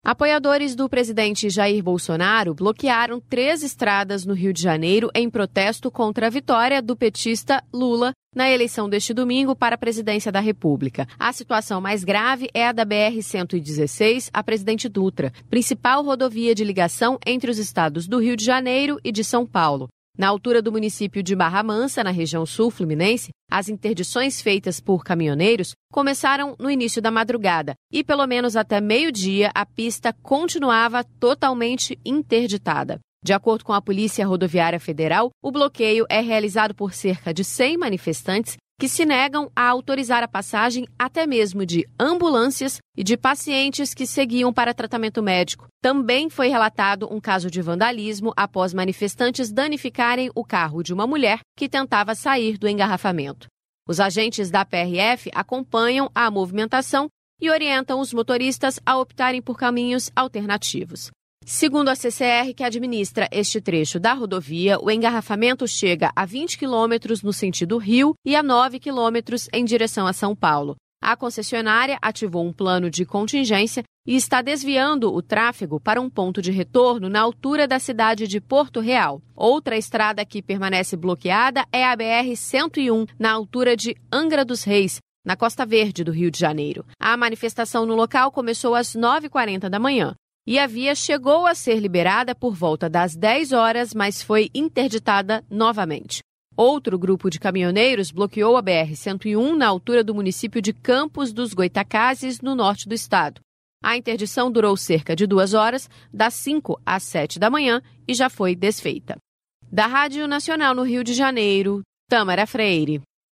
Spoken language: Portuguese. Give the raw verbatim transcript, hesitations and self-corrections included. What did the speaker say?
Apoiadores do presidente Jair Bolsonaro bloquearam três estradas no Rio de Janeiro em protesto contra a vitória do petista Lula na eleição deste domingo para a presidência da República. A situação mais grave é a da B R cento e dezesseis, a Presidente Dutra, principal rodovia de ligação entre os estados do Rio de Janeiro e de São Paulo. Na altura do município de Barra Mansa, na região sul fluminense, as interdições feitas por caminhoneiros começaram no início da madrugada e, pelo menos até meio-dia, a pista continuava totalmente interditada. De acordo com a Polícia Rodoviária Federal, o bloqueio é realizado por cerca de cem manifestantes que se negam a autorizar a passagem até mesmo de ambulâncias e de pacientes que seguiam para tratamento médico. Também foi relatado um caso de vandalismo após manifestantes danificarem o carro de uma mulher que tentava sair do engarrafamento. Os agentes da P R F acompanham a movimentação e orientam os motoristas a optarem por caminhos alternativos. Segundo a C C R, que administra este trecho da rodovia, o engarrafamento chega a vinte quilômetros no sentido Rio e a nove quilômetros em direção a São Paulo. A concessionária ativou um plano de contingência e está desviando o tráfego para um ponto de retorno na altura da cidade de Porto Real. Outra estrada que permanece bloqueada é a B R cento e um, na altura de Angra dos Reis, na Costa Verde do Rio de Janeiro. A manifestação no local começou às nove e quarenta da manhã. E a via chegou a ser liberada por volta das dez horas, mas foi interditada novamente. Outro grupo de caminhoneiros bloqueou a B R cento e um na altura do município de Campos dos Goitacazes, no norte do estado. A interdição durou cerca de duas horas, das cinco às sete da manhã, e já foi desfeita. Da Rádio Nacional no Rio de Janeiro, Tâmara Freire.